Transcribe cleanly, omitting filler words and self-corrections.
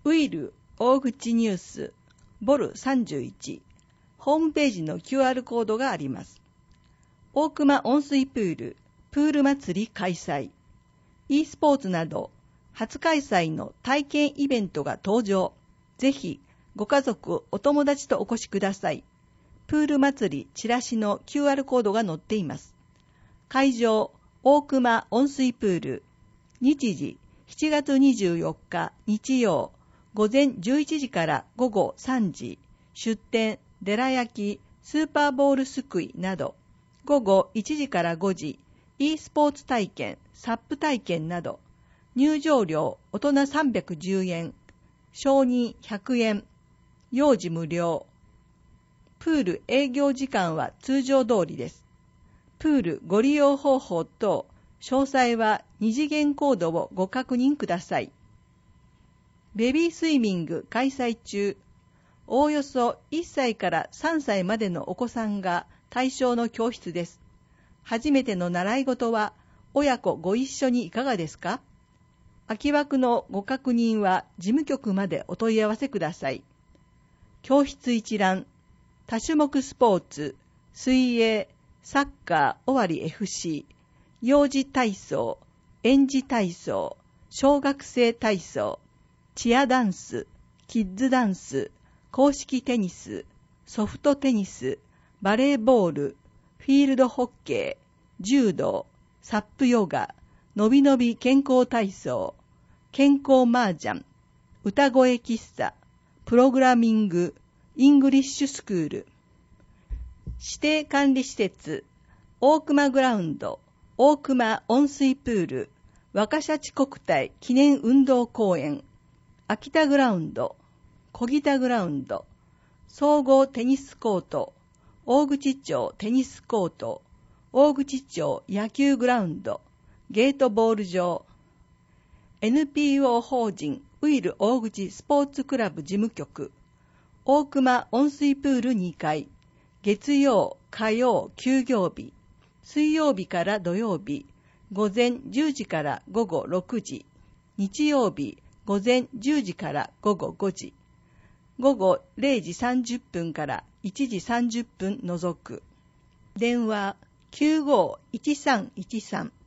ウイル大口ニュースボル31ホームページの QR コードがあります。大熊温水プール祭り開催、e スポーツなど初開催の体験イベントが登場。ぜひご家族お友達とお越しください。プール祭りチラシの QR コードが載っています。会場大熊温水プール、日時7月24日日曜午前11時から午後3時、出店寺焼きスーパーボールすくいなど、午後1時から5時 e スポーツ体験サップ体験など、入場料大人310円、小人100円、幼児無料。プール営業時間は通常通りです。プールご利用方法等詳細は2次元コードをご確認ください。ベビースイミング開催中。おおよそ1歳から3歳までのお子さんが対象の教室です。初めての習い事は親子ご一緒にいかがですか？空き枠のご確認は事務局までお問い合わせください。教室一覧、多種目スポーツ、水泳、サッカー尾張 FC、幼児体操、園児体操、小学生体操、チアダンス、キッズダンス、公式テニス、ソフトテニス、バレーボール、フィールドホッケー、柔道、サップヨガ、のびのび健康体操、健康麻雀、歌声喫茶、プログラミング、イングリッシュスクール。指定管理施設、大熊グラウンド、大熊温水プール、若シャチ国体記念運動公園、秋田グラウンド、小北グラウンド、総合テニスコート、大口町テニスコート、大口町野球グラウンド、ゲートボール場、NPO 法人ウイル大口スポーツクラブ事務局、大熊温水プール2階、月曜、火曜休業日、水曜日から土曜日、午前10時から午後6時、日曜日、午前10時から午後5時、午後0時30分から1時30分除く。電話 951313